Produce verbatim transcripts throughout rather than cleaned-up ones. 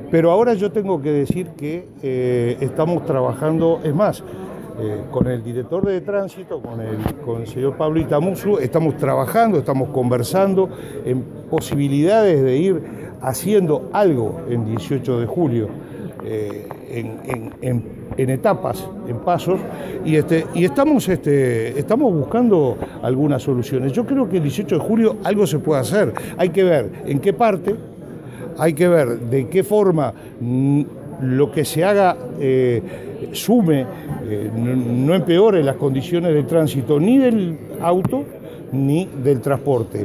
Pero ahora yo tengo que decir que eh, estamos trabajando, es más, eh, con el director de tránsito, con el, con el señor Pablo Itamuzu, estamos trabajando, estamos conversando en posibilidades de ir haciendo algo en dieciocho de julio, eh, en, en, en, en etapas, en pasos, y, este, y estamos, este, estamos buscando algunas soluciones. Yo creo que el dieciocho de julio algo se puede hacer, hay que ver en qué parte, hay que ver de qué forma lo que se haga eh, sume, eh, no, no empeore las condiciones de tránsito ni del auto ni del transporte.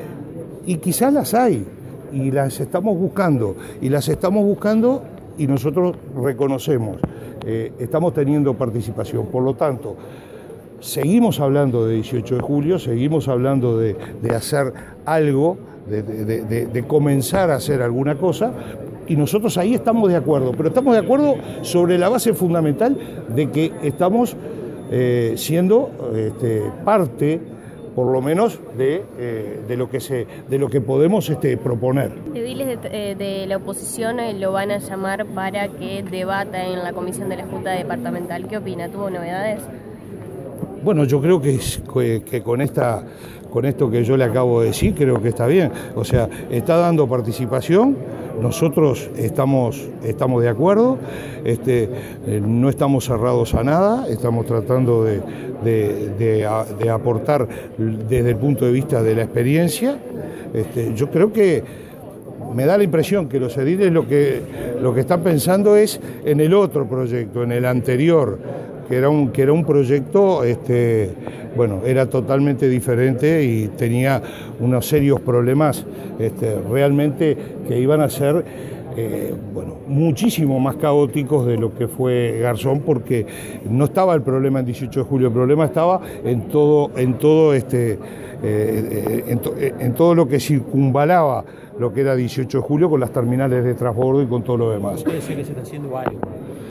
Y quizás las hay, y las estamos buscando, y las estamos buscando y nosotros reconocemos, eh, estamos teniendo participación. Por lo tanto, seguimos hablando de dieciocho de julio, seguimos hablando de, de hacer algo, de, de, de, de comenzar a hacer alguna cosa, y nosotros ahí estamos de acuerdo, pero estamos de acuerdo sobre la base fundamental de que estamos eh, siendo este, parte, por lo menos, de, eh, de, lo, que se, de lo que podemos este, proponer. Ediles de, eh, de la oposición eh, lo van a llamar para que debata en la comisión de la Junta Departamental. ¿Qué opina? ¿Tuvo novedades? Bueno, yo creo que, que, que con esta... Con esto que yo le acabo de decir, creo que está bien. O sea, está dando participación, nosotros estamos, estamos de acuerdo, este, eh, no estamos cerrados a nada, estamos tratando de, de, de, de aportar desde el punto de vista de la experiencia. Este, yo creo que me da la impresión que los ediles lo que, lo que están pensando es en el otro proyecto, en el anterior, que era un, que era un proyecto, este, bueno, era totalmente diferente y tenía unos serios problemas este, realmente que iban a ser eh, bueno, muchísimo más caóticos de lo que fue Garzón, porque no estaba el problema en dieciocho de julio, el problema estaba en todo, en todo, este, eh, en, to, en todo lo que circunvalaba lo que era dieciocho de julio, con las terminales de transbordo y con todo lo demás. Puede ser que se está haciendo algo.